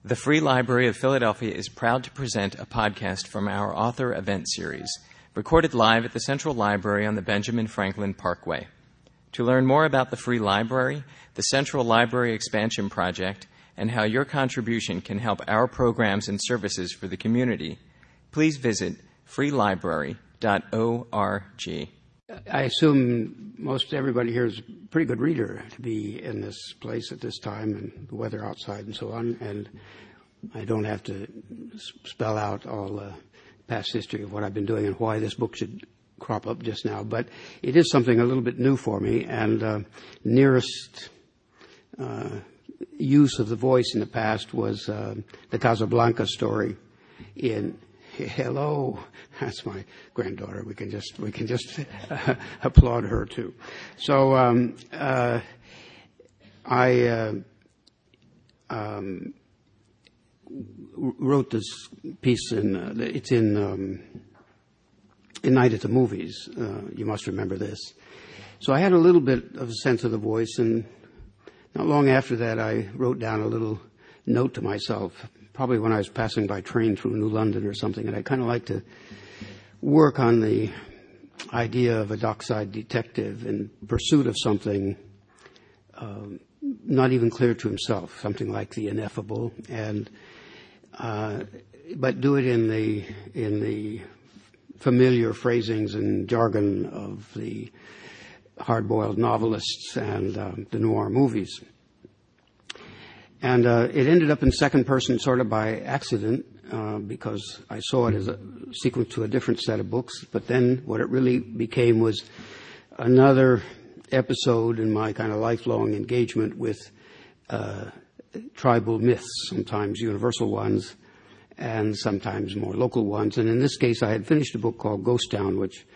The Free Library of Philadelphia is proud to present a podcast from our author event series, recorded live at the Central Library on the Benjamin Franklin Parkway. To learn more about the Free Library, the Central Library Expansion Project, and how your contribution can help our programs and services for the community, please visit freelibrary.org. I assume most everybody here is a pretty good reader to be in this place at this time and the weather outside and so on, and I don't have to spell out all the past history of what I've been doing and why this book should crop up just now, but it is something a little bit new for me, and nearest use of the voice in the past was the Casablanca story in Hello, that's my granddaughter. We can just applaud her too. So I wrote this piece it's in Night at the Movies. You must remember this. So I had a little bit of a sense of the voice, and not long after that, I wrote down a little note to myself, probably when I was passing by train through New London or something, and I kind of like to work on the idea of a dockside detective in pursuit of something not even clear to himself, something like the ineffable, and but do it in the familiar phrasings and jargon of the hard-boiled novelists and the noir movies. And it ended up in second person sort of by accident because I saw it as a sequel to a different set of books. But then what it really became was another episode in my kind of lifelong engagement with tribal myths, sometimes universal ones and sometimes more local ones. And in this case, I had finished a book called Ghost Town, which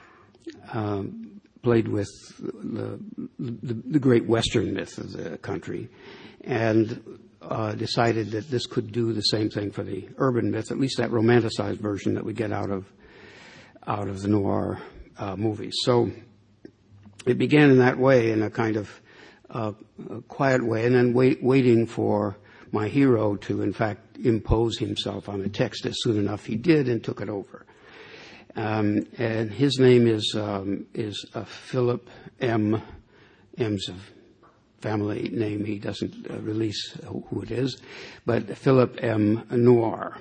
played with the great Western myth of the country, and decided that this could do the same thing for the urban myth, at least that romanticized version that we get out of the noir movies. So it began in that way, in a kind of a quiet way, and then waiting for my hero to, in fact, impose himself on the text. As soon enough he did and took it over. And his name is Philip M. M's a family name. He doesn't release who it is, but Philip M. Noir.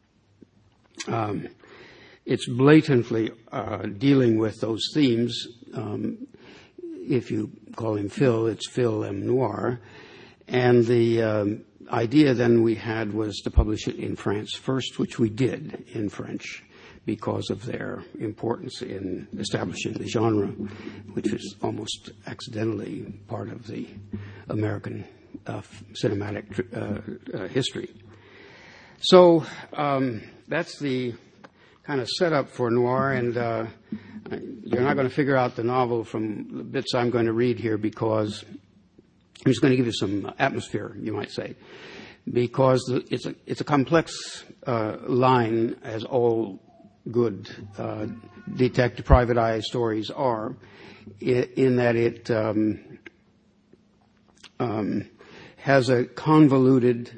It's blatantly dealing with those themes. If you call him Phil, it's Phil M. Noir. And the idea then we had was to publish it in France first, which we did in French, because of their importance in establishing the genre, which was almost accidentally part of the American cinematic history. So that's the kind of setup for noir, and you're not going to figure out the novel from the bits I'm going to read here, because I'm just going to give you some atmosphere, you might say, because it's a complex line, as all good detective private eye stories are, in that it has a convoluted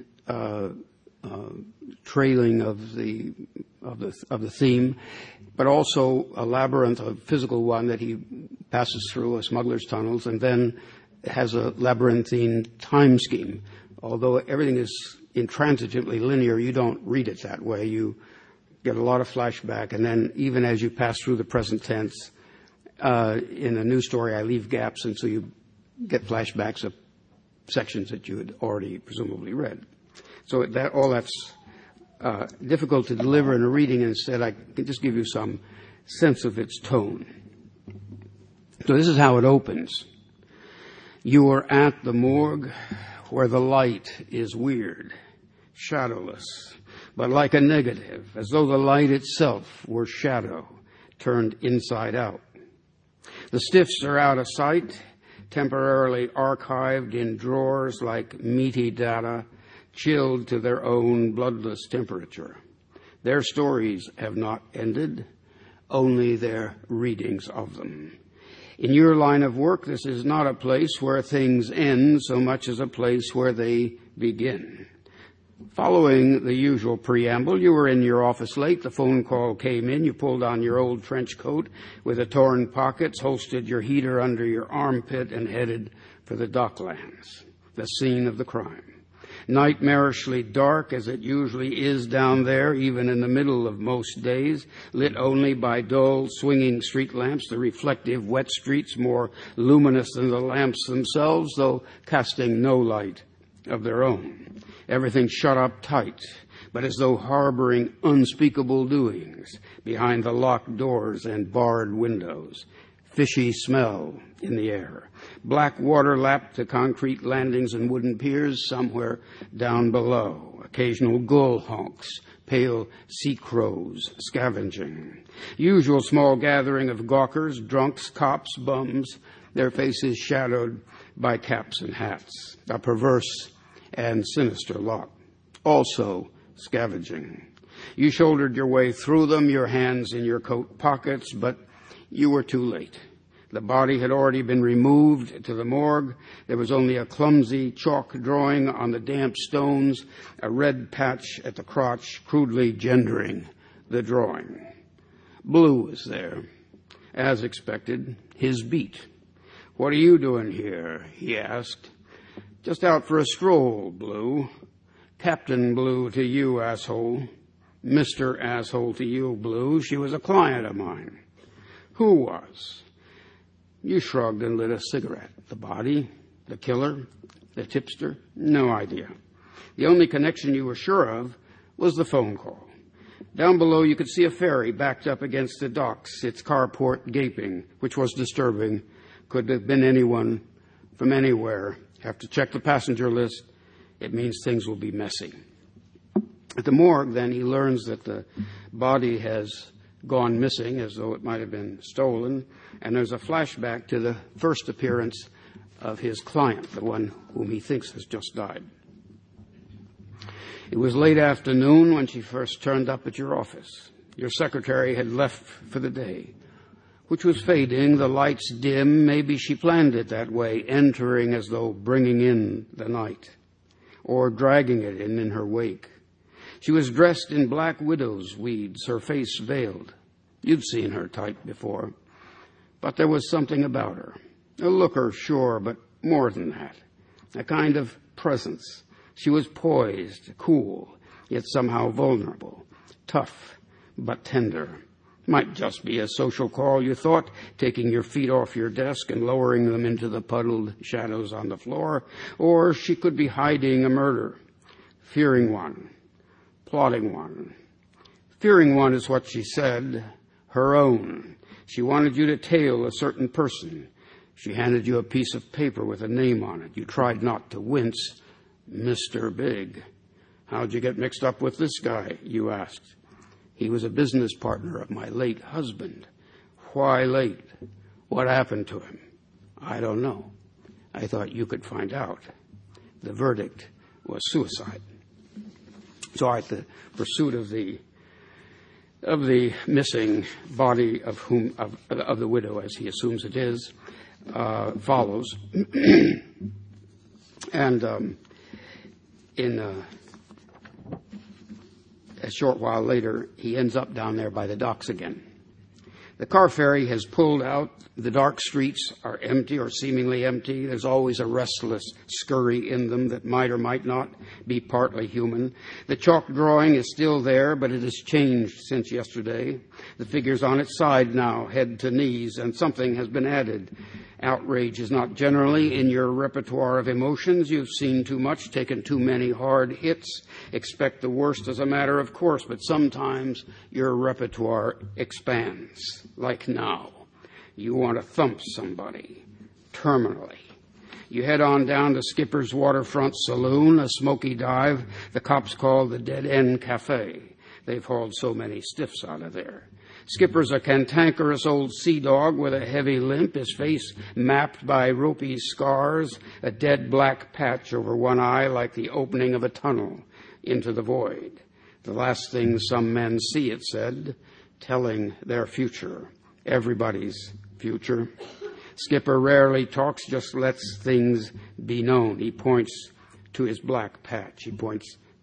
trailing of the theme, but also a labyrinth, a physical one that he passes through, a smuggler's tunnels, and then has a labyrinthine time scheme. Although everything is intransigently linear, you don't read it that way. You get a lot of flashback, and then even as you pass through the present tense, in a new story I leave gaps, and so you get flashbacks of sections that you had already presumably read. So that's difficult to deliver in a reading. Instead, I can just give you some sense of its tone. So this is how it opens. You are at the morgue where the light is weird, shadowless, but like a negative, as though the light itself were shadow, turned inside out. The stiffs are out of sight, temporarily archived in drawers like meaty data, chilled to their own bloodless temperature. Their stories have not ended, only their readings of them. In your line of work, this is not a place where things end so much as a place where they begin. Following the usual preamble, you were in your office late. The phone call came in. You pulled on your old trench coat with the torn pockets, holstered your heater under your armpit, and headed for the Docklands, the scene of the crime. Nightmarishly dark, as it usually is down there, even in the middle of most days, lit only by dull, swinging street lamps, the reflective wet streets more luminous than the lamps themselves, though casting no light of their own. Everything shut up tight, but as though harboring unspeakable doings behind the locked doors and barred windows. Fishy smell in the air. Black water lapped the concrete landings and wooden piers somewhere down below. Occasional gull honks, pale sea crows scavenging. Usual small gathering of gawkers, drunks, cops, bums, their faces shadowed by caps and hats. A perverse and sinister lot, also scavenging. You shouldered your way through them, your hands in your coat pockets, but you were too late. The body had already been removed to the morgue. There was only a clumsy chalk drawing on the damp stones, a red patch at the crotch, crudely gendering the drawing. Blue was there, as expected, his beat. "What are you doing here?" he asked. "Just out for a stroll, Blue. Captain Blue to you, asshole. Mr. Asshole to you, Blue. She was a client of mine." "Who was?" You shrugged and lit a cigarette. "The body? The killer? The tipster?" "No idea. The only connection you were sure of was the phone call. Down below you could see a ferry backed up against the docks, its carport gaping, which was disturbing. Could have been anyone from anywhere. Have to check the passenger list. It means things will be messy." At the morgue, then, he learns that the body has gone missing, as though it might have been stolen, and there's a flashback to the first appearance of his client, the one whom he thinks has just died. It was late afternoon when she first turned up at your office. Your secretary had left for the day, which was fading, the lights dim. Maybe she planned it that way, entering as though bringing in the night, or dragging it in her wake. She was dressed in black widow's weeds, her face veiled. You'd seen her type before. But there was something about her. A looker, sure, but more than that. A kind of presence. She was poised, cool, yet somehow vulnerable. Tough, but tender. Might just be a social call, you thought, taking your feet off your desk and lowering them into the puddled shadows on the floor. Or she could be hiding a murder, fearing one, plotting one. Fearing one is what she said, her own. She wanted you to tail a certain person. She handed you a piece of paper with a name on it. You tried not to wince. Mr. Big. "How'd you get mixed up with this guy?" you asked. "He was a business partner of my late husband." "Why late? What happened to him?" "I don't know. I thought you could find out." The verdict was suicide. So at the pursuit of the missing body of the widow, as he assumes it is, follows. And in a short while later, he ends up down there by the docks again. The car ferry has pulled out. The dark streets are empty or seemingly empty. There's always a restless scurry in them that might or might not be partly human. The chalk drawing is still there, but it has changed since yesterday. The figure's on its side now, head to knees, and something has been added. Outrage is not generally in your repertoire of emotions. You've seen too much, taken too many hard hits, expect the worst as a matter of course, but sometimes your repertoire expands, like now. You want to thump somebody, terminally. You head on down to Skipper's Waterfront Saloon, a smoky dive the cops call the Dead End Cafe. They've hauled so many stiffs out of there. Skipper's a cantankerous old sea dog with a heavy limp, his face mapped by ropey scars, a dead black patch over one eye like the opening of a tunnel into the void. The last thing some men see, it said, telling their future, everybody's future. Skipper rarely talks, just lets things be known. He points to his black patch. He points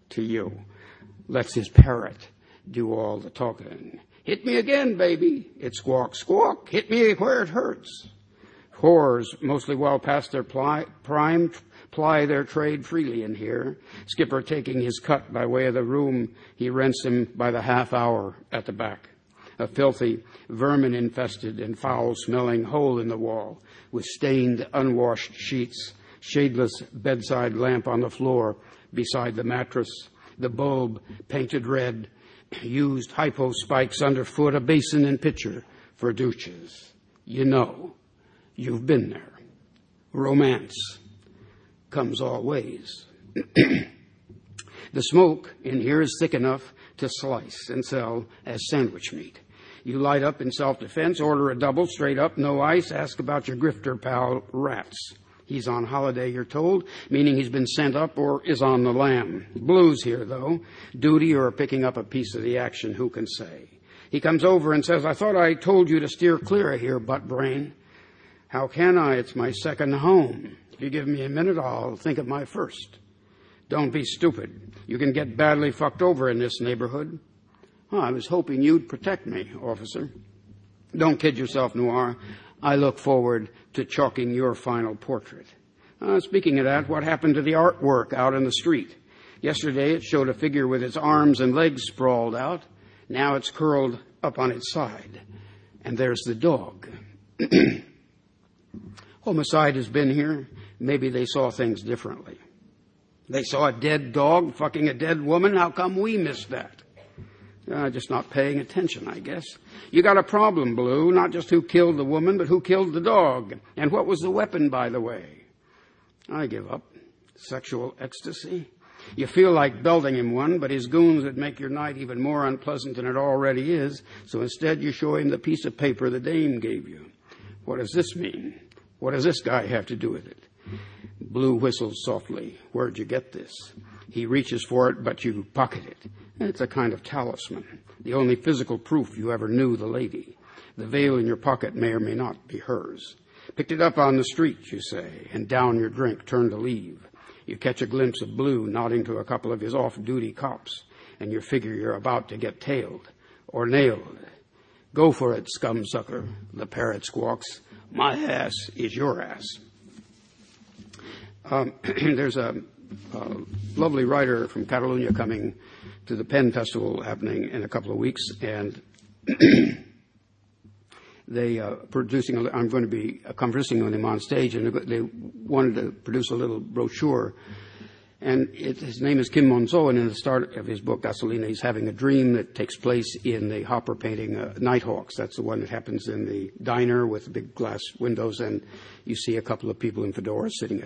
to you. Lets his parrot do all the talking. Hit me again, baby. It squawks, squawk. Hit me where it hurts. Whores, mostly well past their prime, ply their trade freely in here. Skipper taking his cut by way of the room he rents him by the half hour at the back. A filthy, vermin-infested and foul-smelling hole in the wall with stained, unwashed sheets, shadeless bedside lamp on the floor beside the mattress, the bulb painted red, used hypo spikes underfoot, a basin and pitcher for douches. You know, you've been there. Romance comes all ways. The smoke in here is thick enough to slice and sell as sandwich meat. You light up in self-defense, order a double, straight up, no ice, ask about your grifter pal, Rats. He's on holiday, you're told, meaning he's been sent up or is on the lam. Blues here, though. Duty or picking up a piece of the action, who can say? He comes over and says, I thought I told you to steer clear of here, butt brain. How can I? It's my second home. If you give me a minute, I'll think of my first. Don't be stupid. You can get badly fucked over in this neighborhood. Oh, I was hoping you'd protect me, officer. Don't kid yourself, Noir. I look forward to chalking your final portrait. Speaking of that, what happened to the artwork out in the street? Yesterday it showed a figure with its arms and legs sprawled out. Now it's curled up on its side. And there's the dog. Homicide has been here. Maybe they saw things differently. They saw a dead dog fucking a dead woman. How come we missed that? Just not paying attention, I guess. You got a problem, Blue. Not just who killed the woman, but who killed the dog. And what was the weapon, by the way? I give up. Sexual ecstasy. You feel like belting him one, but his goons would make your night even more unpleasant than it already is. So instead you show him the piece of paper the dame gave you. What does this mean? What does this guy have to do with it? Blue whistles softly. Where'd you get this? He reaches for it, but you pocket it. It's a kind of talisman, the only physical proof you ever knew the lady. The veil in your pocket may or may not be hers. Picked it up on the street, you say, and down your drink, turn to leave. You catch a glimpse of Blue nodding to a couple of his off-duty cops, and you figure you're about to get tailed or nailed. Go for it, scum-sucker, the parrot squawks. My ass is your ass. There's a lovely writer from Catalonia coming to the Penn Festival happening in a couple of weeks, and they I'm going to be conversing with him on stage, and they wanted to produce a little brochure. And his name is Kim Monzo, and in the start of his book, Gasolina, he's having a dream that takes place in the Hopper painting, Nighthawks. That's the one that happens in the diner with the big glass windows, and you see a couple of people in fedoras sitting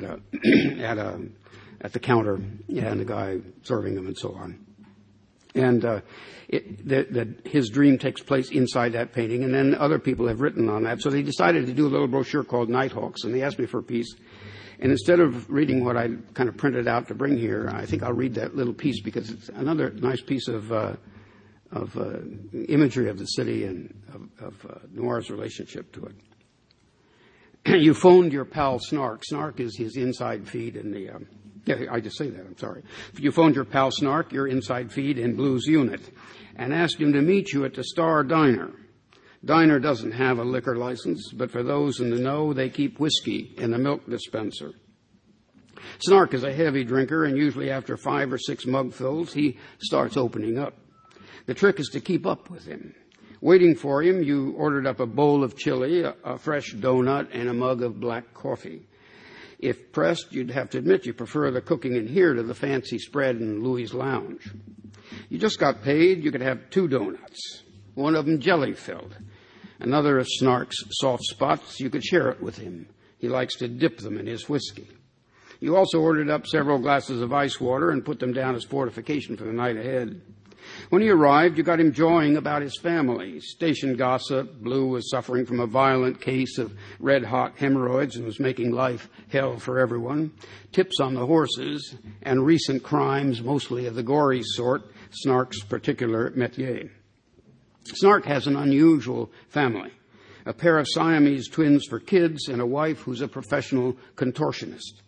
at the counter, and the guy serving them and so on. And his dream takes place inside that painting, and then other people have written on that. So they decided to do a little brochure called Nighthawks, and they asked me for a piece. And instead of reading what I kind of printed out to bring here, I think I'll read that little piece because it's another nice piece of imagery of the city and of Noir's relationship to it. You phoned your pal Snark. Snark is his inside feed in the... I just say that, I'm sorry. You phoned your pal Snark, your inside feed in Blue's unit, and asked him to meet you at the Star Diner. Diner doesn't have a liquor license, but for those in the know, they keep whiskey in the milk dispenser. Snark is a heavy drinker, and usually after 5 or 6 mugfulls, he starts opening up. The trick is to keep up with him. Waiting for him, you ordered up a bowl of chili, a fresh donut, and a mug of black coffee. If pressed, you'd have to admit you prefer the cooking in here to the fancy spread in Louis' lounge. You just got paid, you could have 2 donuts, one of them jelly-filled. Another of Snark's soft spots, you could share it with him. He likes to dip them in his whiskey. You also ordered up several glasses of ice water and put them down as fortification for the night ahead. When he arrived, you got him jawing about his family. Station gossip, Blue was suffering from a violent case of red-hot hemorrhoids and was making life hell for everyone. Tips on the horses and recent crimes, mostly of the gory sort, Snark's particular métier. Snark has an unusual family, a pair of Siamese twins for kids and a wife who's a professional contortionist.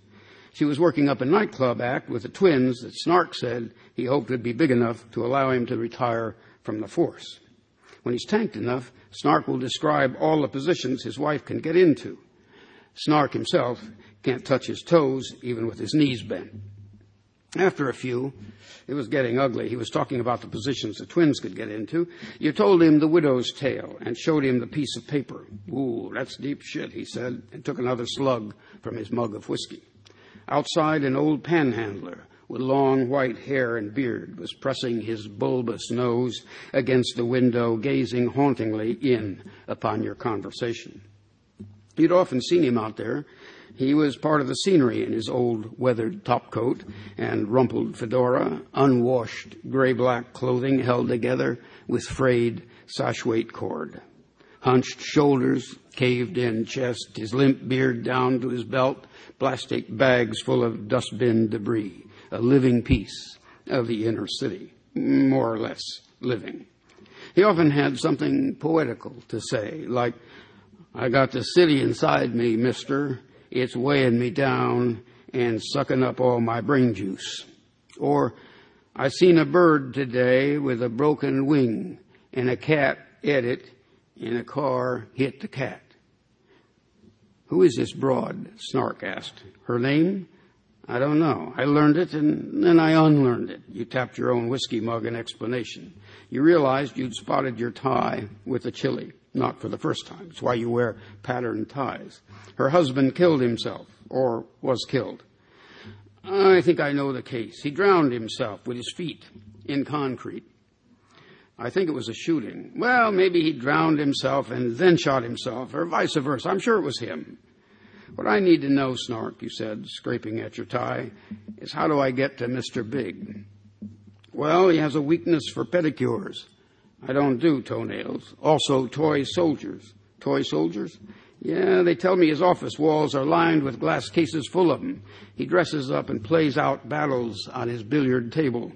She was working up a nightclub act with the twins that Snark said he hoped would be big enough to allow him to retire from the force. When he's tanked enough, Snark will describe all the positions his wife can get into. Snark himself can't touch his toes, even with his knees bent. After a few, it was getting ugly. He was talking about the positions the twins could get into. You told him the widow's tale and showed him the piece of paper. Ooh, that's deep shit, he said, and took another slug from his mug of whiskey. Outside, an old panhandler with long white hair and beard was pressing his bulbous nose against the window, gazing hauntingly in upon your conversation. You'd often seen him out there. He was part of the scenery in his old weathered topcoat and rumpled fedora, unwashed gray-black clothing held together with frayed sash-weight cord. Hunched shoulders, caved-in chest, his limp beard down to his belt, plastic bags full of dustbin debris, a living piece of the inner city, more or less living. He often had something poetical to say, like, "I got the city inside me, mister. It's weighing me down and sucking up all my brain juice." Or, "I seen a bird today with a broken wing, and a cat ate it, and a car hit the cat." "Who is this broad?" Snark asked. "Her name? I don't know. I learned it, and then I unlearned it." You tapped your own whiskey mug in explanation. You realized you'd spotted your tie with the chili. Not for the first time. It's why you wear patterned ties. Her husband killed himself, or was killed. "I think I know the case. He drowned himself with his feet in concrete." "I think it was a shooting." "Well, maybe he drowned himself and then shot himself, or vice versa. I'm sure it was him." "What I need to know, Snark," you said, scraping at your tie, "is how do I get to Mr. Big?" "Well, he has a weakness for pedicures." "I don't do toenails. Also toy soldiers." "Toy soldiers?" "Yeah, they tell me his office walls are lined with glass cases full of them. He dresses up and plays out battles on his billiard table."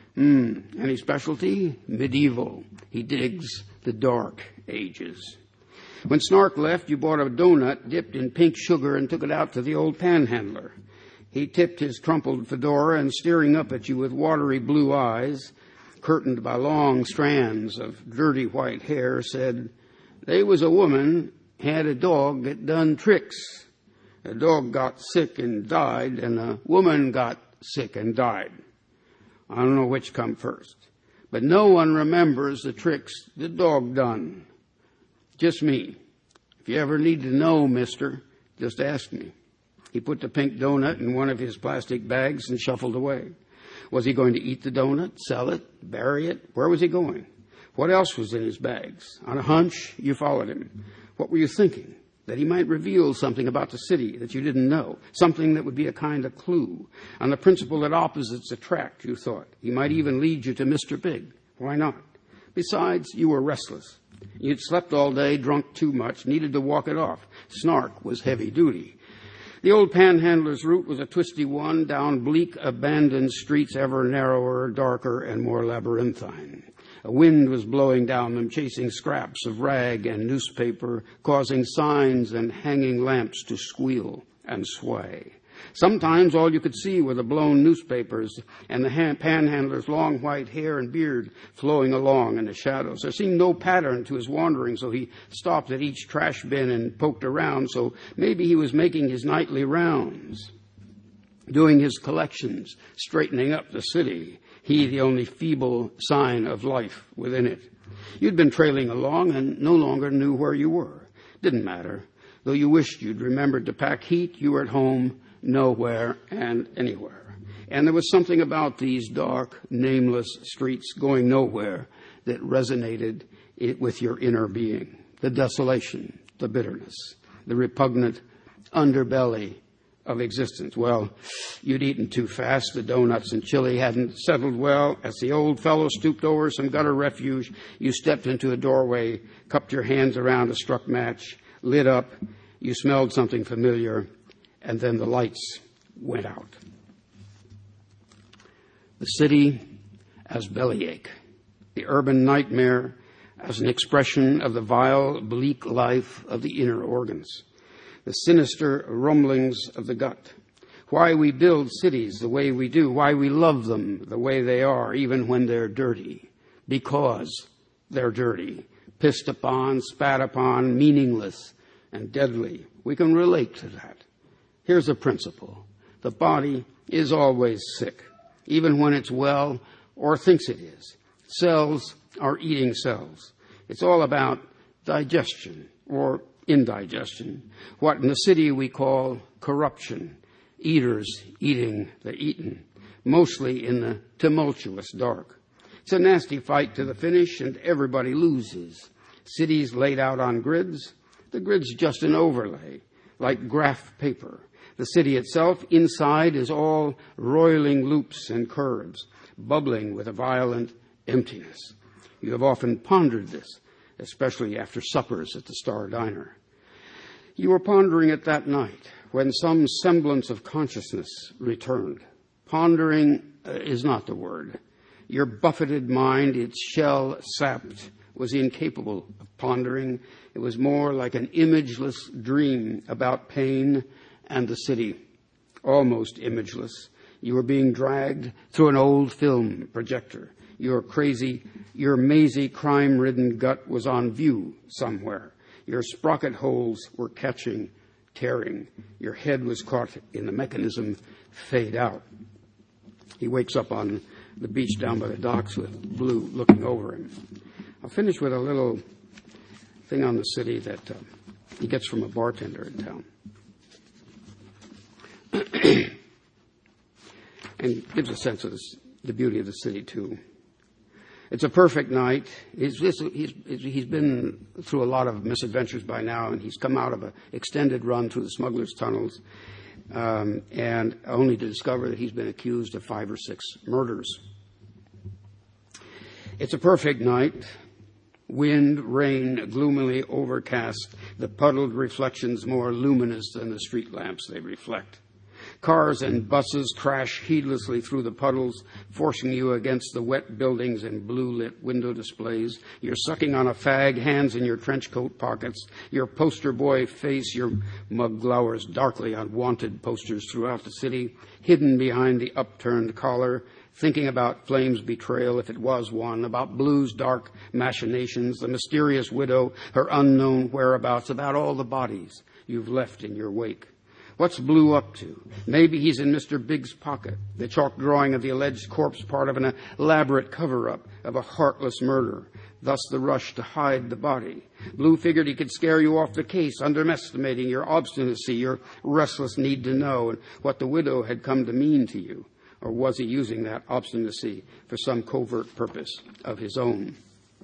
Any specialty?" "Medieval. He digs the dark ages." When Snark left, you bought a donut dipped in pink sugar and took it out to the old panhandler. He tipped his crumpled fedora and, staring up at you with watery blue eyes, curtained by long strands of dirty white hair, said, "They was a woman had a dog that done tricks. A dog got sick and died, and a woman got sick and died. I don't know which come first, but no one remembers the tricks the dog done. Just me. If you ever need to know, mister, just ask me." He put the pink donut in one of his plastic bags and shuffled away. Was he going to eat the donut, sell it, bury it? Where was he going? What else was in his bags? On a hunch, you followed him. What were you thinking? That he might reveal something about the city that you didn't know, something that would be a kind of clue. On the principle that opposites attract, you thought. He might even lead you to Mr. Big. Why not? Besides, you were restless. You'd slept all day, drunk too much, needed to walk it off. Snark was heavy duty. The old panhandler's route was a twisty one down bleak, abandoned streets ever narrower, darker, and more labyrinthine. A wind was blowing down them, chasing scraps of rag and newspaper, causing signs and hanging lamps to squeal and sway. Sometimes all you could see were the blown newspapers and the panhandler's long white hair and beard flowing along in the shadows. There seemed no pattern to his wandering, so he stopped at each trash bin and poked around, so maybe he was making his nightly rounds, doing his collections, straightening up the city, he the only feeble sign of life within it. You'd been trailing along and no longer knew where you were. Didn't matter. Though you wished you'd remembered to pack heat, you were at home, nowhere and anywhere. And there was something about these dark, nameless streets going nowhere that resonated with your inner being. The desolation, the bitterness, the repugnant underbelly of existence. Well, you'd eaten too fast. The donuts and chili hadn't settled well. As the old fellow stooped over some gutter refuge, you stepped into a doorway, cupped your hands around a struck match, lit up. You smelled something familiar, and then the lights went out. The city as bellyache, the urban nightmare as an expression of the vile, bleak life of the inner organs, the sinister rumblings of the gut. why we build cities the way we do, why we love them the way they are, even when they're dirty. Because they're dirty, pissed upon, spat upon, meaningless, and deadly. We can relate to that. Here's a principle. The body is always sick, even when it's well or thinks it is. Cells are eating cells. It's all about digestion or indigestion, what in the city we call corruption, eaters eating the eaten, mostly in the tumultuous dark. It's a nasty fight to the finish, and everybody loses. Cities laid out on grids. The grid's just an overlay, like graph paper. The city itself, inside, is all roiling loops and curves, bubbling with a violent emptiness. You have often pondered this, especially after suppers at the Star Diner. You were pondering it that night when some semblance of consciousness returned. Pondering is not the word. Your buffeted mind, its shell sapped, was incapable of pondering. It was more like an imageless dream about pain and the city. Almost imageless. You were being dragged through an old film projector. Your mazy, crime-ridden gut was on view somewhere. Your sprocket holes were catching, tearing. Your head was caught in the mechanism, fade out. He wakes up on the beach down by the docks with Blue looking over him. I'll finish with a little thing on the city that he gets from a bartender in town. And gives a sense of the beauty of the city, too. It's a perfect night. He's been through a lot of misadventures by now, and he's come out of an extended run through the smugglers' tunnels, and only to discover that he's been accused of 5 or 6 murders. It's a perfect night. Wind, rain, gloomily overcast, the puddled reflections more luminous than the street lamps they reflect. Cars and buses crash heedlessly through the puddles, forcing you against the wet buildings and blue-lit window displays. You're sucking on a fag, hands in your trench coat pockets. Your poster boy face, your mug glowers darkly on wanted posters throughout the city, hidden behind the upturned collar, thinking about Flame's betrayal, if it was one, about Blue's dark machinations, the mysterious widow, her unknown whereabouts, about all the bodies you've left in your wake. What's Blue up to? Maybe he's in Mr. Big's pocket, the chalk drawing of the alleged corpse part of an elaborate cover-up of a heartless murder, thus the rush to hide the body. Blue figured he could scare you off the case, underestimating your obstinacy, your restless need to know, and what the widow had come to mean to you. Or was he using that obstinacy for some covert purpose of his own?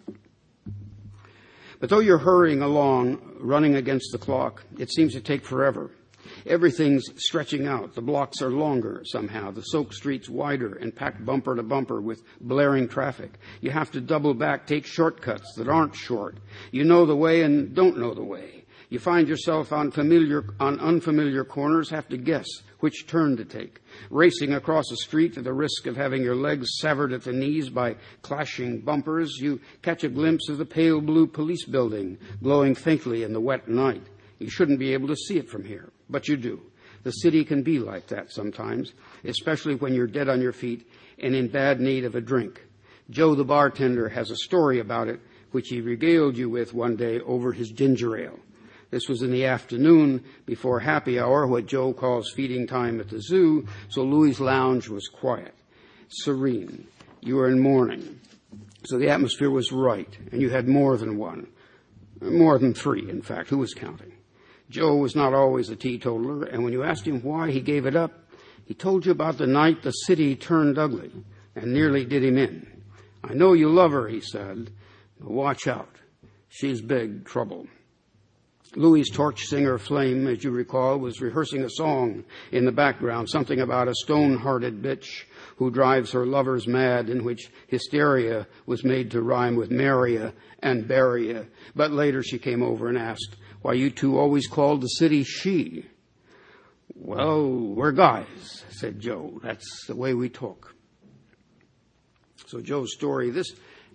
But though you're hurrying along, running against the clock, it seems to take forever. Everything's stretching out. The blocks are longer somehow. The soaked streets wider and packed bumper to bumper with blaring traffic. You have to double back, take shortcuts that aren't short. You know the way and don't know the way. You find yourself on unfamiliar corners, have to guess which turn to take. Racing across a street at the risk of having your legs severed at the knees by clashing bumpers, you catch a glimpse of the pale blue police building glowing faintly in the wet night. You shouldn't be able to see it from here, but you do. The city can be like that sometimes, especially when you're dead on your feet and in bad need of a drink. Joe the bartender has a story about it, which he regaled you with one day over his ginger ale. This was in the afternoon before happy hour, what Joe calls feeding time at the zoo, so Louis' lounge was quiet, serene. You were in mourning, so the atmosphere was right, and you had more than one, more than 3, in fact. Who was counting? Joe was not always a teetotaler, and when you asked him why he gave it up, he told you about the night the city turned ugly and nearly did him in. I know you love her, he said, but watch out. She's big trouble. Louis' torch singer Flame, as you recall, was rehearsing a song in the background, something about a stone-hearted bitch who drives her lovers mad, in which hysteria was made to rhyme with Maria and Baria. But later she came over and asked, why you two always called the city she? Well, we're guys, said Joe. That's the way we talk. So Joe's story, this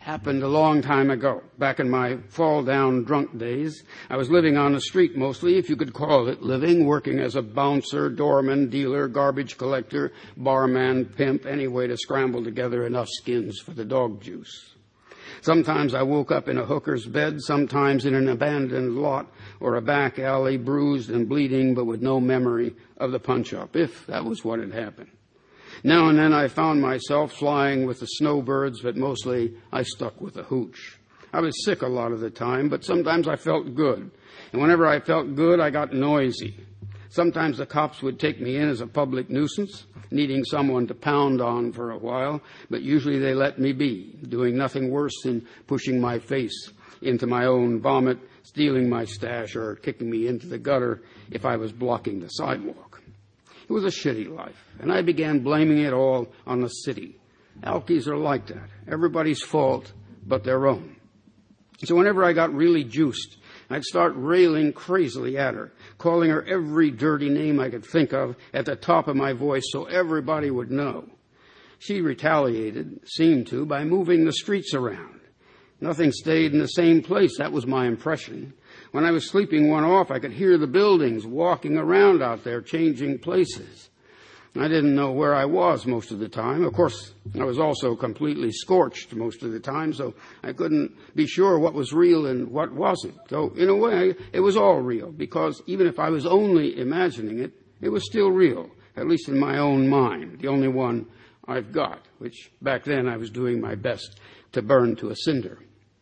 happened a long time ago, back in my fall-down drunk days. I was living on the street mostly, if you could call it living, working as a bouncer, doorman, dealer, garbage collector, barman, pimp, any way to scramble together enough skins for the dog juice. Sometimes I woke up in a hooker's bed, sometimes in an abandoned lot or a back alley, bruised and bleeding, but with no memory of the punch-up, if that was what had happened. Now and then I found myself flying with the snowbirds, but mostly I stuck with the hooch. I was sick a lot of the time, but sometimes I felt good. And whenever I felt good, I got noisy. Sometimes the cops would take me in as a public nuisance, needing someone to pound on for a while, but usually they let me be, doing nothing worse than pushing my face into my own vomit, stealing my stash, or kicking me into the gutter if I was blocking the sidewalk. It was a shitty life, and I began blaming it all on the city. Alkies are like that. Everybody's fault but their own. So whenever I got really juiced, I'd start railing crazily at her, calling her every dirty name I could think of at the top of my voice so everybody would know. She retaliated, seemed to, by moving the streets around. Nothing stayed in the same place, that was my impression. When I was sleeping one off, I could hear the buildings walking around out there, changing places. I didn't know where I was most of the time. Of course, I was also completely scorched most of the time, so I couldn't be sure what was real and what wasn't. Though, in a way, it was all real, because even if I was only imagining it, it was still real, at least in my own mind, the only one I've got, which back then I was doing my best to burn to a cinder.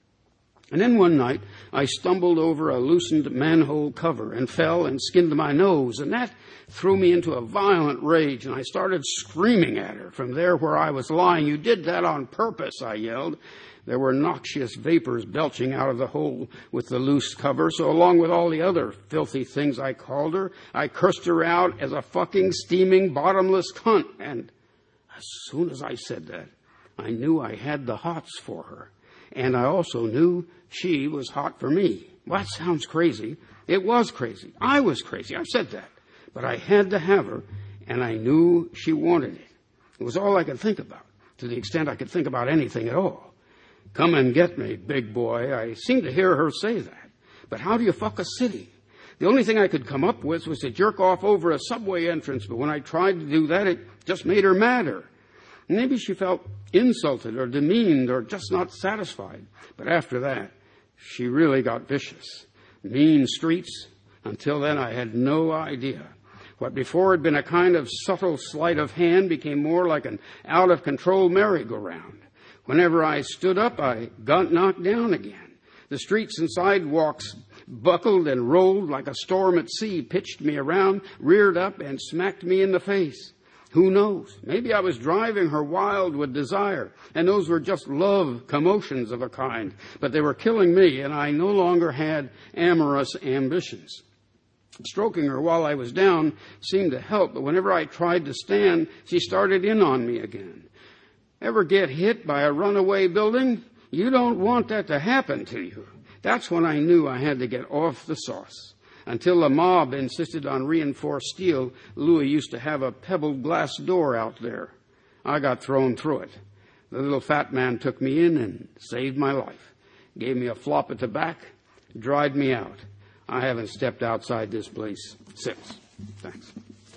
And then one night, I stumbled over a loosened manhole cover and fell and skinned my nose, and that threw me into a violent rage, and I started screaming at her from there where I was lying. "You did that on purpose," I yelled. There were noxious vapors belching out of the hole with the loose cover, so along with all the other filthy things I called her, I cursed her out as a fucking steaming bottomless cunt. And as soon as I said that, I knew I had the hots for her. And I also knew she was hot for me. Well, that sounds crazy. It was crazy. I was crazy. I said that. But I had to have her, and I knew she wanted it. It was all I could think about, to the extent I could think about anything at all. "Come and get me, big boy." I seemed to hear her say that. But how do you fuck a city? The only thing I could come up with was to jerk off over a subway entrance, but when I tried to do that, it just made her madder. Maybe she felt insulted or demeaned or just not satisfied. But after that, she really got vicious. Mean streets. Until then, I had no idea. What before had been a kind of subtle sleight of hand became more like an out-of-control merry-go-round. Whenever I stood up, I got knocked down again. The streets and sidewalks buckled and rolled like a storm at sea, pitched me around, reared up, and smacked me in the face. Who knows? Maybe I was driving her wild with desire, and those were just love commotions of a kind, but they were killing me, and I no longer had amorous ambitions. Stroking her while I was down seemed to help, but whenever I tried to stand, she started in on me again. Ever get hit by a runaway building? You don't want that to happen to you. That's when I knew I had to get off the sauce. Until the mob insisted on reinforced steel, Louis used to have a pebbled glass door out there. I got thrown through it. The little fat man took me in and saved my life. Gave me a flop at the back, dried me out. I haven't stepped outside this place since. Thanks.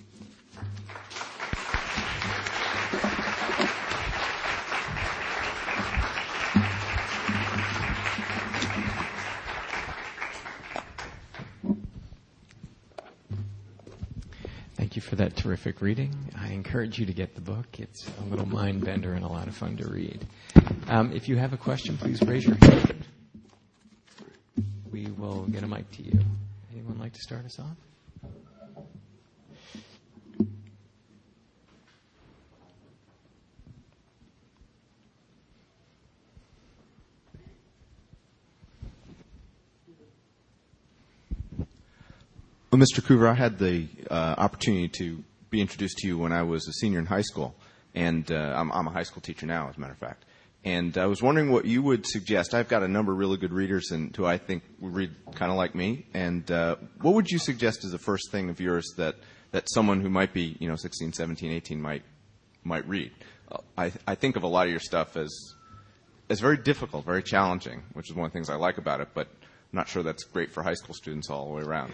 Thank you for that terrific reading. I encourage you to get the book. It's a little mind bender and a lot of fun to read. If you have a question, please raise your hand. We will get a mic to you. Anyone like to start us off? Well, Mr. Coover, I had the opportunity to be introduced to you when I was a senior in high school, and I'm a high school teacher now, as a matter of fact. And I was wondering what you would suggest. I've got a number of really good readers who I think read kind of like me. And what would you suggest as the first thing of yours that someone who might be, 16, 17, 18 might read? I think of a lot of your stuff as as very difficult, very challenging, which is one of the things I like about it, but I'm not sure that's great for high school students all the way around.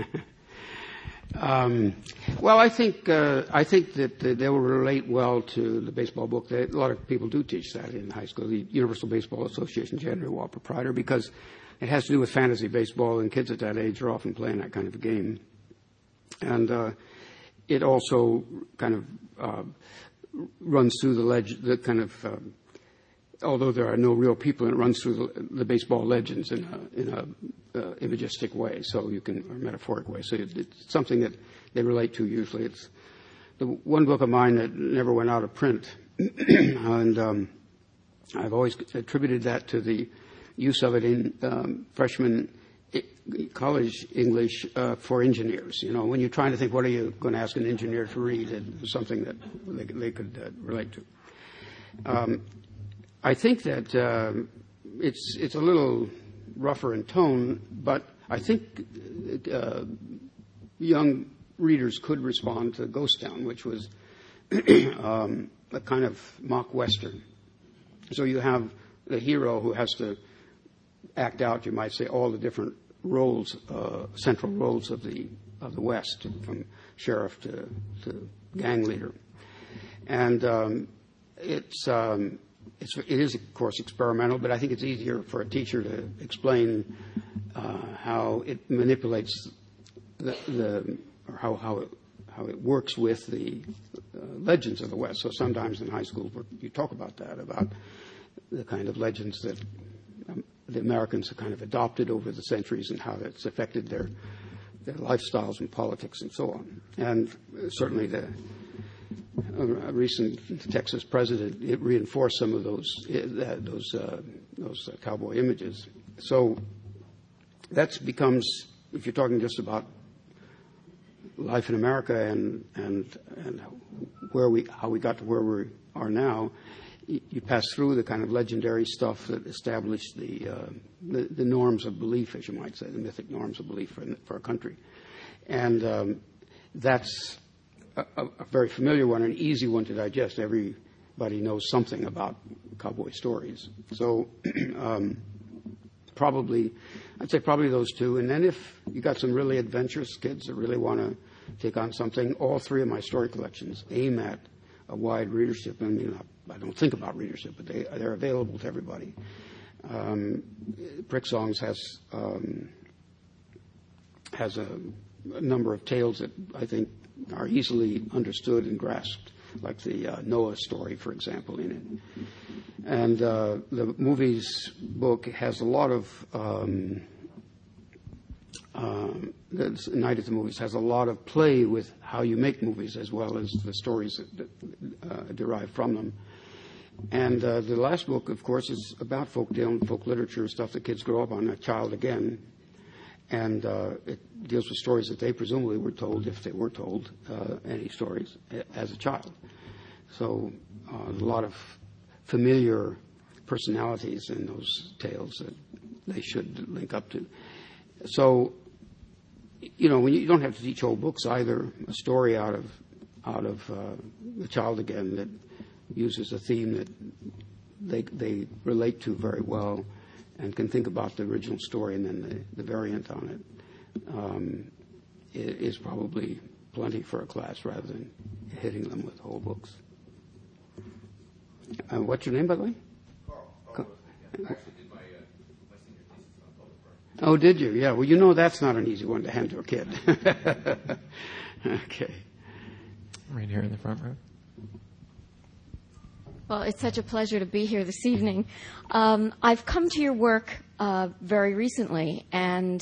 Well, I think that they will relate well to the baseball book. A lot of people do teach that in high school. The Universal Baseball Association January Wall proprietor, because it has to do with fantasy baseball, and kids at that age are often playing that kind of a game. And it also kind of runs through the kind of although there are no real people, it runs through the baseball legends in a imagistic way, so you can, or metaphoric way. So it's something that they relate to usually. It's the one book of mine that never went out of print, and I've always attributed that to the use of it in freshman college English for engineers. You know, when you're trying to think, what are you going to ask an engineer to read? It's something that they could relate to. I think that it's a little rougher in tone, but I think young readers could respond to Ghost Town, which was a kind of mock Western. So you have the hero who has to act out, you might say, all the different roles, central roles of the West, from sheriff to gang leader, and it is, of course, experimental, but I think it's easier for a teacher to explain how it manipulates or how it works with the legends of the West. So sometimes in high school you talk about that, about the kind of legends that the Americans have kind of adopted over the centuries and how that's affected their lifestyles and politics and so on. And certainly a recent Texas president, it reinforced some of those cowboy images. So that becomes, if you're talking just about life in America and how we got to where we are now, you pass through the kind of legendary stuff that established the norms of belief, as you might say, the mythic norms of belief for a country, and that's a very familiar one, an easy one to digest. Everybody knows something about cowboy stories. So I'd say probably those two. And then if you got some really adventurous kids that really want to take on something, all three of my story collections aim at a wide readership. I mean, I don't think about readership, but they're available to everybody. Prick Songs has a number of tales that I think are easily understood and grasped, like the Noah story, for example, in it. And the movies book has a lot of the Night at the Movies has a lot of play with how you make movies, as well as the stories that derive from them. And the last book, of course, is about folk tale and folk literature, stuff that kids grow up on, A Child Again. And it deals with stories that they presumably were told, if they were told any stories, as a child. So a lot of familiar personalities in those tales that they should link up to. So, you know, when you don't have to teach whole books either, a story out of The Child Again that uses a theme that they relate to very well and can think about the original story and then the variant on it is probably plenty for a class rather than hitting them with whole books. What's your name, by the way? Carl. I actually did my senior thesis on public park. Oh, did you? Yeah. Well, you know that's not an easy one to hand to a kid. Okay. Right here in the front row. Well, it's such a pleasure to be here this evening. I've come to your work very recently, and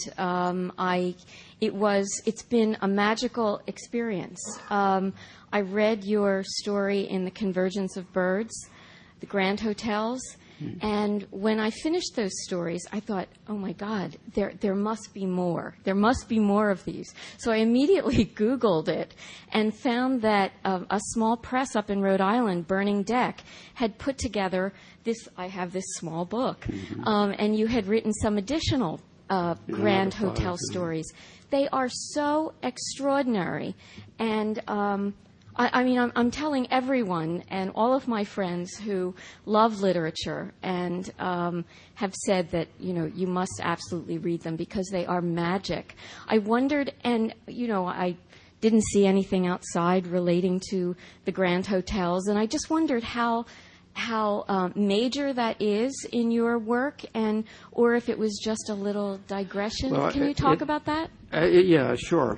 it's been a magical experience. I read your story in The Convergence of Birds, The Grand Hotels, and when I finished those stories, I thought, oh my God, there must be more. There must be more of these. So I immediately Googled it and found that a small press up in Rhode Island, Burning Deck, had put together I have this small book, and you had written some additional Grand Hotel stories. They are so extraordinary, and I mean, I'm telling everyone and all of my friends who love literature and have said that, you must absolutely read them because they are magic. I wondered, and, I didn't see anything outside relating to the Grand Hotels, and I just wondered how major that is in your work, or if it was just a little digression. Well, Can you talk about that? Yeah, sure.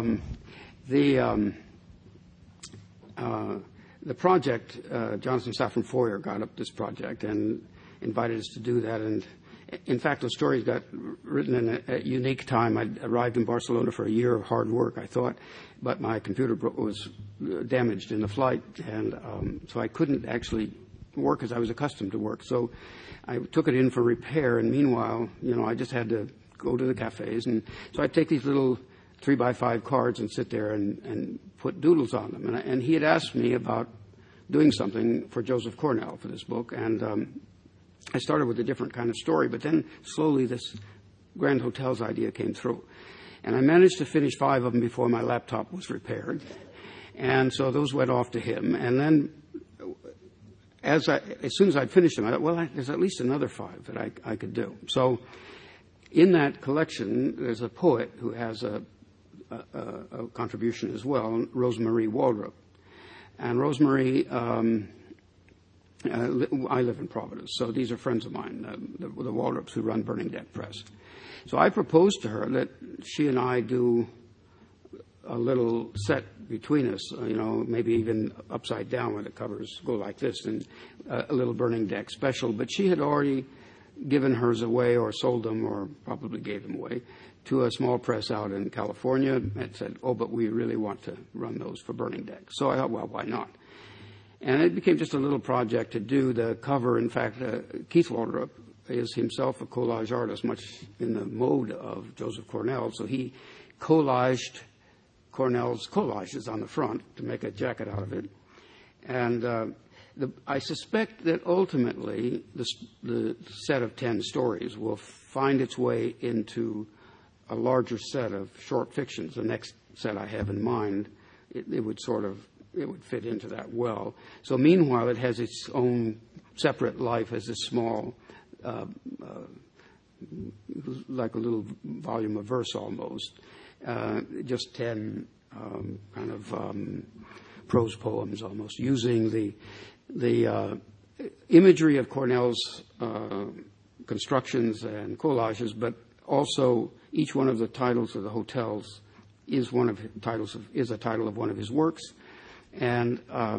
The project, Jonathan Safran Foer got up this project and invited us to do that. And in fact, the stories got written in a unique time. I arrived in Barcelona for a year of hard work, I thought, but my computer was damaged in the flight, and so I couldn't actually work as I was accustomed to work. So I took it in for repair, and meanwhile, I just had to go to the cafes. And so I'd take these little 3x5 cards and sit there and put doodles on them. And he had asked me about doing something for Joseph Cornell for this book, and I started with a different kind of story, but then slowly this Grand Hotels idea came through. And I managed to finish 5 of them before my laptop was repaired. And so those went off to him. And then as soon as I'd finished them, I thought, well, there's at least another 5 that I could do. So in that collection, there's a poet who has a contribution as well, Rosemarie Waldrop. And Rosemarie, I live in Providence, so these are friends of mine, the Waldrops who run Burning Deck Press. So I proposed to her that she and I do a little set between us, maybe even upside down where the covers go like this, and a little Burning Deck special. But she had already given hers away or sold them or probably gave them away to a small press out in California and said, but we really want to run those for Burning Deck. So I thought, well, why not? And it became just a little project to do the cover. In fact, Keith Waldrop is himself a collage artist, much in the mode of Joseph Cornell. So he collaged Cornell's collages on the front to make a jacket out of it. And I suspect that ultimately the set of 10 stories will find its way into a larger set of short fictions. The next set I have in mind, it would fit into that well. So meanwhile, it has its own separate life as a small, like a little volume of verse almost, just 10 prose poems almost, using the imagery of Cornell's constructions and collages, but also each one of the titles of the hotels is a title of one of his works. And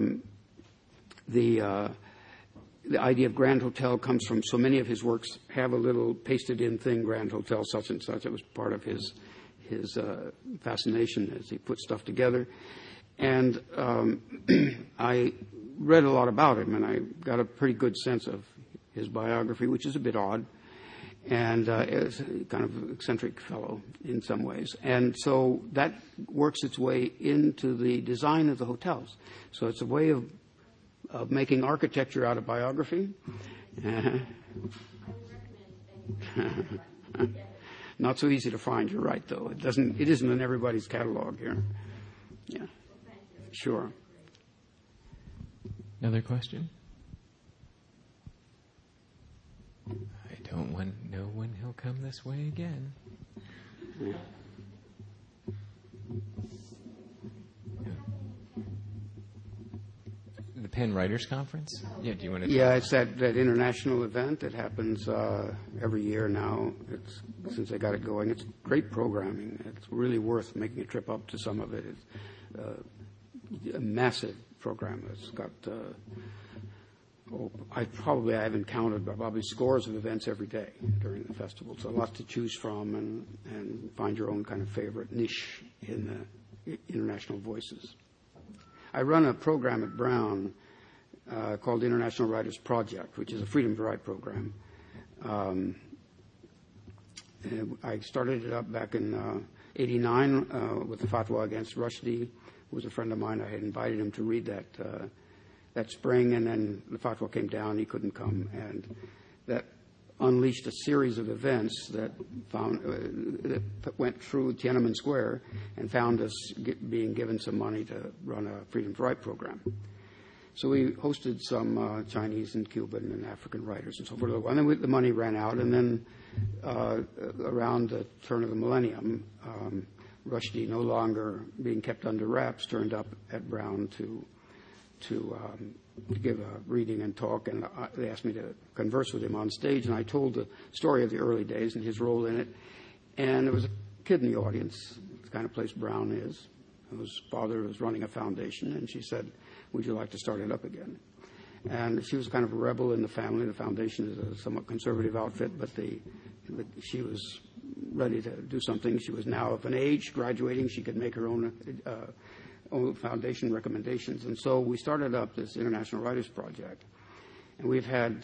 the idea of Grand Hotel comes from so many of his works have a little pasted-in thing, Grand Hotel such and such. It was part of his fascination as he put stuff together. And I read a lot about him, and I got a pretty good sense of his biography, which is a bit odd, and is a kind of eccentric fellow in some ways. And so that works its way into the design of the hotels. So it's a way of making architecture out of biography. Not so easy to find, you're right, though. It isn't in everybody's catalog here. Yeah. Sure. Another question? I don't know when he'll come this way again. Yeah. The Penn Writers Conference? Yeah, do you want to? Yeah, it's that international event that happens every year now. Since they got it going, it's great programming. It's really worth making a trip up to some of it. It's a massive program. It's got I haven't counted, but probably scores of events every day during the festival. So lots to choose from, and find your own kind of favorite niche in the international voices. I run a program at Brown called the International Writers Project, which is a Freedom to Write program. I started it up back in '89 with the fatwa against Rushdie, who was a friend of mine. I had invited him to read that spring, and then the fatwa came down. He couldn't come, and that unleashed a series of events that went through Tiananmen Square and found us being given some money to run a Freedom to Write program. So we hosted some Chinese and Cuban and African writers and so forth. And then the money ran out, and then around the turn of the millennium, Rushdie, no longer being kept under wraps, turned up at Brown to give a reading and talk, and they asked me to converse with him on stage, and I told the story of the early days and his role in it. And there was a kid in the audience, the kind of place Brown is, whose father was running a foundation, and she said, "Would you like to start it up again?" And she was kind of a rebel in the family. The foundation is a somewhat conservative outfit, but she was ready to do something. She was now of an age, graduating. She could make her own foundation recommendations. And so we started up this International Writers Project. And we've had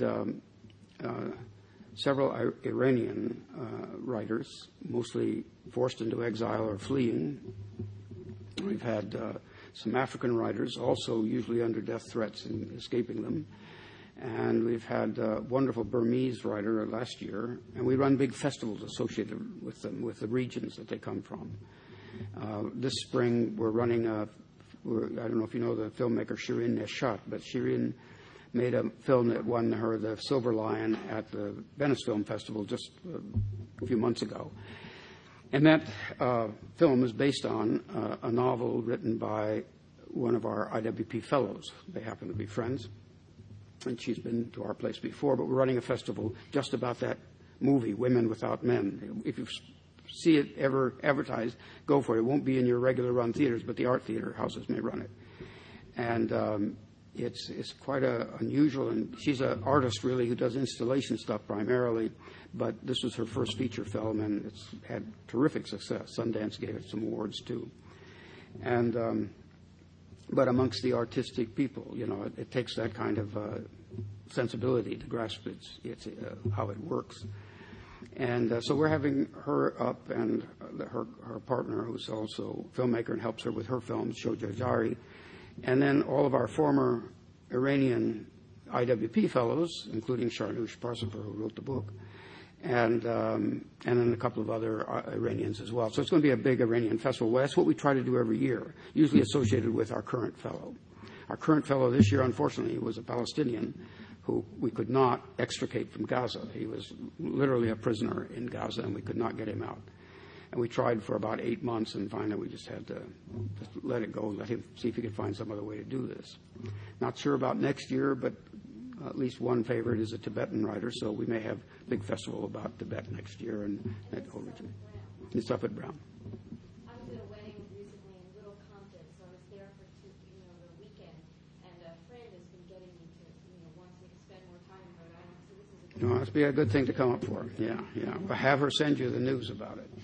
several Iranian writers, mostly forced into exile or fleeing. We've had some African writers, also usually under death threats and escaping them. And we've had a wonderful Burmese writer last year. And we run big festivals associated with them, with the regions that they come from. This spring, we're running I don't know if you know the filmmaker Shirin Neshat, but Shirin made a film that won her the Silver Lion at the Venice Film Festival just a few months ago. And that film is based on a novel written by one of our IWP fellows. They happen to be friends, and she's been to our place before, but we're running a festival just about that movie, Women Without Men. If you see it ever advertised, go for it. It won't be in your regular run theaters, but the art theater houses may run it. And it's quite unusual, and she's an artist really who does installation stuff primarily, but this was her first feature film, and it's had terrific success. Sundance gave it some awards too. And but amongst the artistic people, it takes that kind of sensibility to grasp its how it works. And so we're having her up, and her partner, who's also a filmmaker and helps her with her films, Shoja Jari, and then all of our former Iranian IWP fellows, including Sharnush Parsapour, who wrote the book, and then a couple of other Iranians as well. So it's going to be a big Iranian festival. Well, that's what we try to do every year, usually associated with our current fellow. Our current fellow this year, unfortunately, was a Palestinian who we could not extricate from Gaza. He was literally a prisoner in Gaza, and we could not get him out. And we tried for about 8 months, and finally we just had to just let it go, let him see if he could find some other way to do this. Not sure about next year, but at least one favorite is a Tibetan writer, so we may have a big festival about Tibet next year and that whole region. It's up at Brown. I was at a wedding recently in Little Compton, so I was there for the weekend, and a friend has been getting me to, wants me to spend more time in Rhode Island, so this is a good No, that'd be a good thing to come up for. Yeah. Well, have her send you the news about it.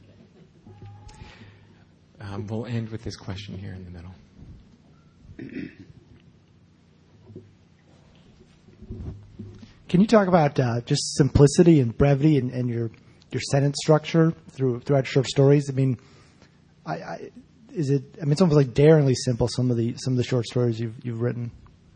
We'll end with this question here in the middle. Can you talk about just simplicity and brevity and your sentence structure throughout short stories? I mean, it's almost like daringly simple. Some of the short stories you've written.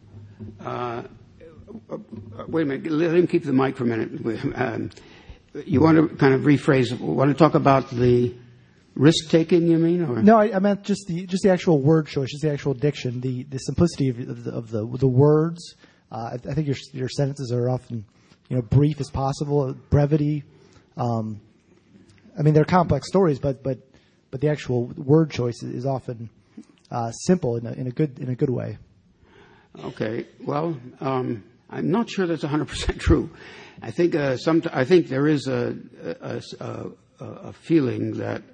Wait a minute. Let him keep the mic for a minute. You want to kind of rephrase? Want to talk about the risk taking? You mean? Or? No, I meant just the actual word choice, just the actual diction, the simplicity of the words. I think your sentences are often, brief as possible. Brevity. They're complex stories, but the actual word choice is often simple in a good way. Okay. Well, I'm not sure that's 100% true. I think there is a feeling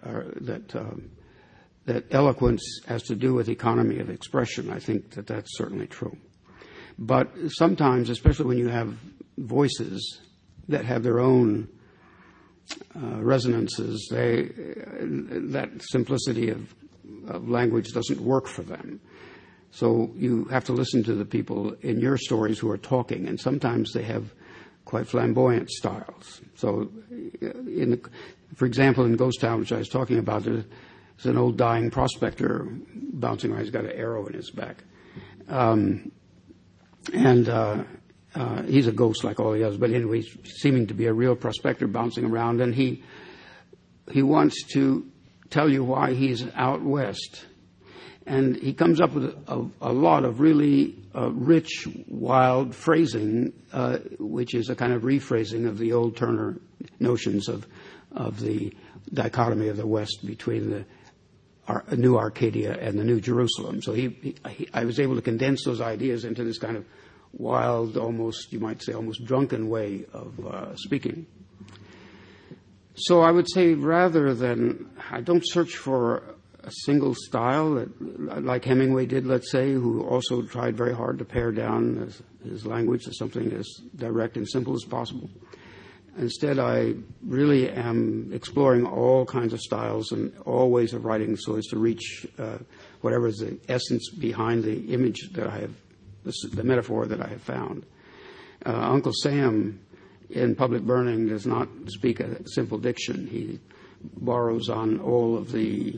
that eloquence has to do with economy of expression. I think that's certainly true. But sometimes, especially when you have voices that have their own resonances, that simplicity of language doesn't work for them. So you have to listen to the people in your stories who are talking, and sometimes they have quite flamboyant styles. So, for example, in Ghost Town, which I was talking about, there's an old dying prospector bouncing around. He's got an arrow in his back. And he's a ghost like all the others, but anyway, he's seeming to be a real prospector bouncing around, and he wants to tell you why he's out west. And he comes up with a lot of really rich, wild phrasing, which is a kind of rephrasing of the old Turner notions of the dichotomy of the West between the New Arcadia and the New Jerusalem. So I was able to condense those ideas into this kind of wild, almost, you might say, almost drunken way of speaking. So I would say rather than, I don't search for a single style like Hemingway did, let's say, who also tried very hard to pare down his language to something as direct and simple as possible. Instead, I really am exploring all kinds of styles and all ways of writing so as to reach whatever is the essence behind the image that I have, the metaphor that I have found. Uncle Sam in Public Burning does not speak a simple diction. He borrows on all of the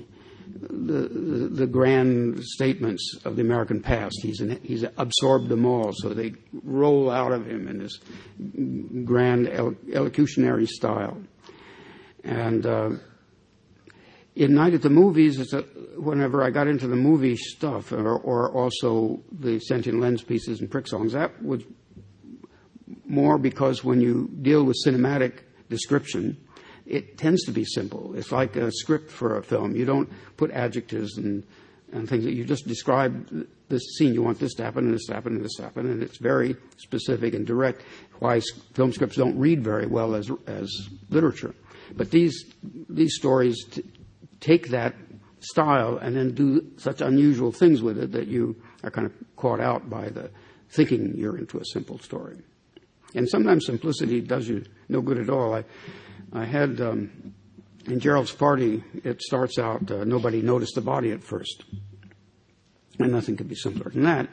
grand statements of the American past. He's absorbed them all, so they roll out of him in this grand elocutionary style. And in Night at the Movies, whenever I got into the movie stuff, or also the Sentient Lens pieces and Prick songs, that was more because when you deal with cinematic description, it tends to be simple. It's like a script for a film. You don't put adjectives and things. You just describe this scene. You want this to happen, and this to happen, and this to happen, and it's very specific and direct. Why film scripts don't read very well as literature. But these stories take that style and then do such unusual things with it that you are kind of caught out by the thinking you're into a simple story. And sometimes simplicity does you no good at all. I had, in Gerald's Party, it starts out, nobody noticed the body at first. And nothing could be simpler than that.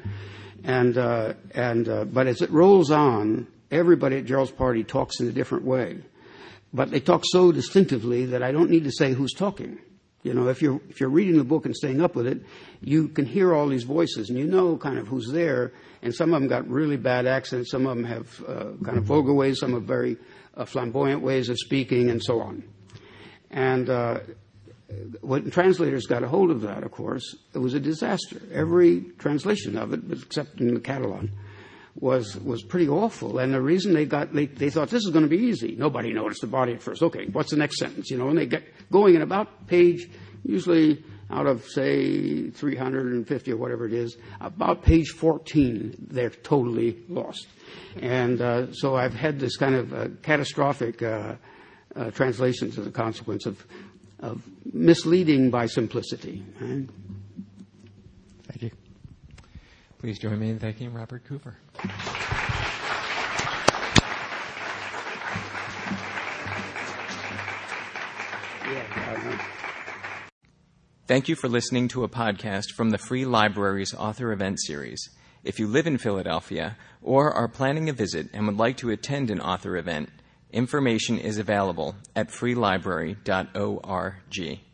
But as it rolls on, everybody at Gerald's Party talks in a different way. But they talk so distinctively that I don't need to say who's talking. You know, if you're reading the book and staying up with it, you can hear all these voices, and you know kind of who's there. And some of them got really bad accents. Some of them have kind of vulgar ways. Some have very flamboyant ways of speaking, and so on. And when translators got a hold of that, of course, it was a disaster. Every translation of it, except in the Catalan, was pretty awful. And the reason they thought this is going to be easy. Nobody noticed the body at first. Okay, what's the next sentence? You know, and they get going in about page, usually out of, say, 350 or whatever it is, about page 14, they're totally lost. And so I've had this kind of catastrophic translations as a consequence of misleading by simplicity. Right? Thank you. Please join me in thanking Robert Coover. Thank you for listening to a podcast from the Free Library's Author Event Series. If you live in Philadelphia or are planning a visit and would like to attend an author event, information is available at freelibrary.org.